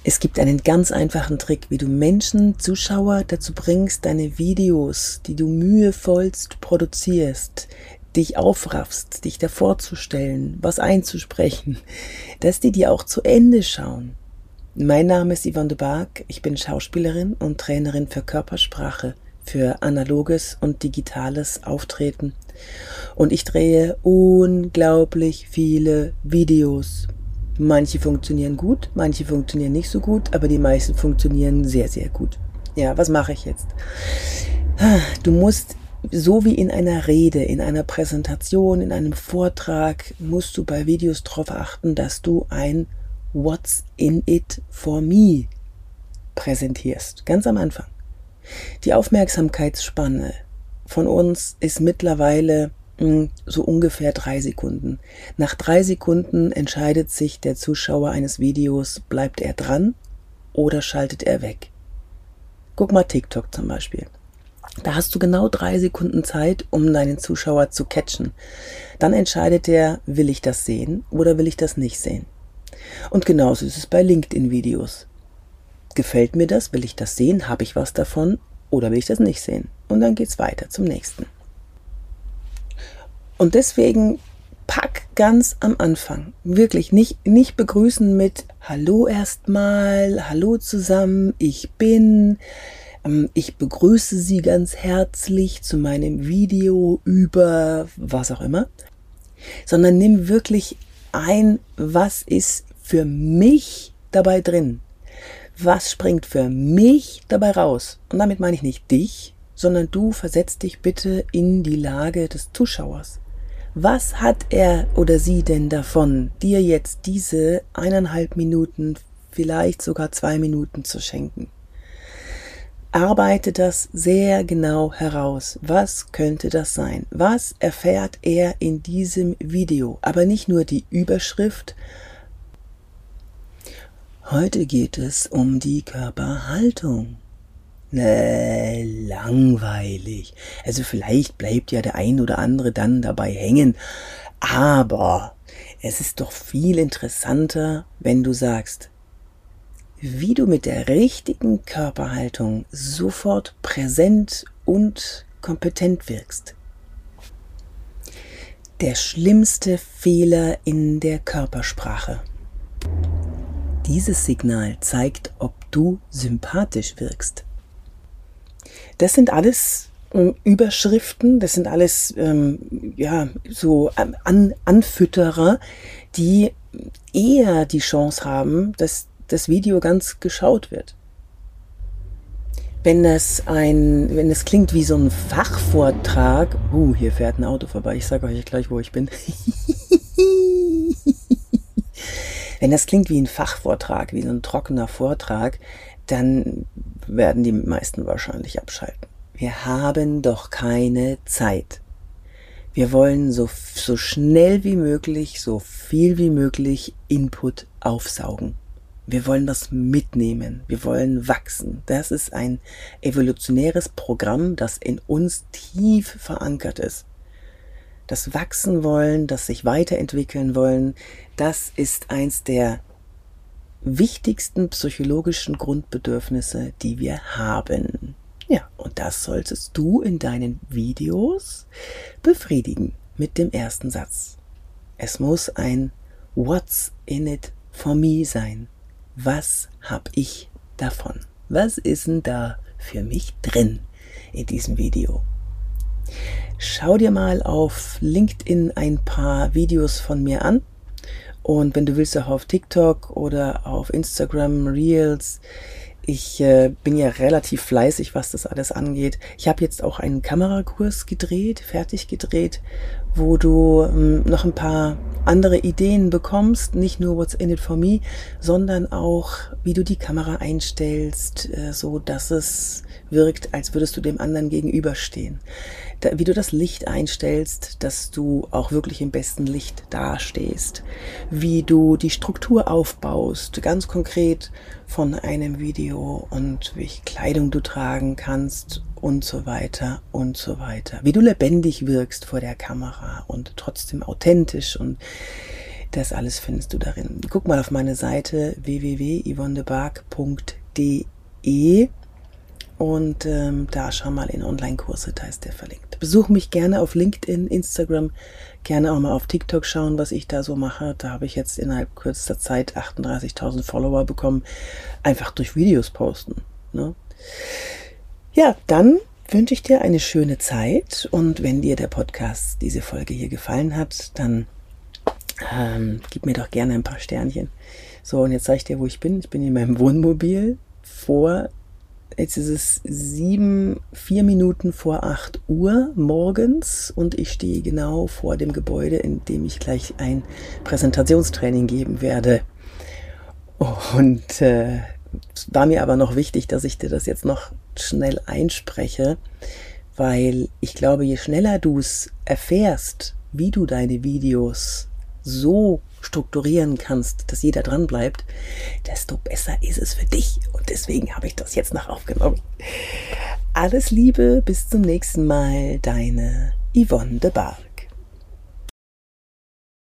Es gibt einen ganz einfachen Trick, wie du Menschen, Zuschauer dazu bringst, deine Videos, die du mühevollst produzierst, dich aufraffst, dich davor zu stellen, was einzusprechen, dass die dir auch zu Ende schauen. Mein Name ist Yvonne de Barg, ich bin Schauspielerin und Trainerin für Körpersprache, für analoges und digitales Auftreten. Und ich drehe unglaublich viele Videos. Manche funktionieren gut, manche funktionieren nicht so gut, aber die meisten funktionieren sehr, sehr gut. Ja, was mache ich jetzt? Du musst, so wie in einer Rede, in einer Präsentation, in einem Vortrag, musst du bei Videos darauf achten, dass du ein What's in it for me präsentierst. Ganz am Anfang. Die Aufmerksamkeitsspanne von uns ist mittlerweile so ungefähr 3 Sekunden. Nach 3 Sekunden entscheidet sich der Zuschauer eines Videos, bleibt er dran oder schaltet er weg. Guck mal TikTok zum Beispiel. Da hast du genau 3 Sekunden Zeit, um deinen Zuschauer zu catchen. Dann entscheidet er, will ich das sehen oder will ich das nicht sehen. Und genauso ist es bei LinkedIn-Videos. Gefällt mir das? Will ich das sehen? Habe ich was davon? Oder will ich das nicht sehen? Und dann geht's weiter zum nächsten. Und deswegen pack ganz am Anfang, wirklich nicht begrüßen mit Hallo erstmal, Hallo zusammen, ich begrüße Sie ganz herzlich zu meinem Video über was auch immer, sondern nimm wirklich ein, was ist für mich dabei drin? Was springt für mich dabei raus? Und damit meine ich nicht dich, sondern du versetzt dich bitte in die Lage des Zuschauers. Was hat er oder sie denn davon, dir jetzt diese 1,5 Minuten, vielleicht sogar 2 Minuten zu schenken? Arbeite das sehr genau heraus. Was könnte das sein? Was erfährt er in diesem Video? Aber nicht nur die Überschrift. Heute geht es um die Körperhaltung. Langweilig. Also vielleicht bleibt ja der ein oder andere dann dabei hängen. Aber es ist doch viel interessanter, wenn du sagst, wie du mit der richtigen Körperhaltung sofort präsent und kompetent wirkst. Der schlimmste Fehler in der Körpersprache. Dieses Signal zeigt, ob du sympathisch wirkst. Das sind alles Überschriften, das sind alles Anfütterer, die eher die Chance haben, dass das Video ganz geschaut wird. Wenn es klingt wie so ein Fachvortrag, hier fährt ein Auto vorbei, ich sage euch gleich, wo ich bin. Wenn das klingt wie ein Fachvortrag, wie so ein trockener Vortrag, dann werden die meisten wahrscheinlich abschalten. Wir haben doch keine Zeit. Wir wollen so schnell wie möglich, so viel wie möglich Input aufsaugen. Wir wollen das mitnehmen. Wir wollen wachsen. Das ist ein evolutionäres Programm, das in uns tief verankert ist. Das Wachsen wollen, das sich weiterentwickeln wollen, das ist eins der wichtigsten psychologischen Grundbedürfnisse, die wir haben. Ja, und das solltest du in deinen Videos befriedigen mit dem ersten Satz. Es muss ein What's in it for me sein. Was habe ich davon? Was ist denn da für mich drin in diesem Video? Schau dir mal auf LinkedIn ein paar Videos von mir an und wenn du willst auch auf TikTok oder auf Instagram Reels. Ich bin ja relativ fleißig, was das alles angeht. Ich habe jetzt auch einen Kamerakurs fertig gedreht, wo du noch ein paar andere Ideen bekommst, nicht nur What's in it for me, sondern auch, wie du die Kamera einstellst, so dass es wirkt, als würdest du dem anderen gegenüberstehen. Wie du das Licht einstellst, dass du auch wirklich im besten Licht dastehst. Wie du die Struktur aufbaust, ganz konkret von einem Video und welche Kleidung du tragen kannst und so weiter und so weiter. Wie du lebendig wirkst vor der Kamera und trotzdem authentisch und Das alles findest du darin. Guck mal auf meine Seite www.yvonnebark.de und da schau mal in Online-Kurse, da ist der verlinkt. Besuch mich gerne auf LinkedIn, Instagram, gerne auch mal auf TikTok schauen, was ich da so mache. Da habe ich jetzt innerhalb kürzester Zeit 38.000 Follower bekommen, einfach durch Videos posten. Ne? Ja, dann wünsche ich dir eine schöne Zeit und wenn dir der Podcast, diese Folge hier gefallen hat, dann gib mir doch gerne ein paar Sternchen. So, und jetzt zeige ich dir, wo ich bin. Ich bin in meinem Wohnmobil jetzt ist es 4 Minuten vor 8 Uhr morgens und ich stehe genau vor dem Gebäude, in dem ich gleich ein Präsentationstraining geben werde. Und es war mir aber noch wichtig, dass ich dir das jetzt noch schnell einspreche, weil ich glaube, je schneller du es erfährst, wie du deine Videos so strukturieren kannst, dass jeder dran bleibt, desto besser ist es für dich. Und deswegen habe ich das jetzt noch aufgenommen. Alles Liebe, bis zum nächsten Mal, deine Yvonne de Bark.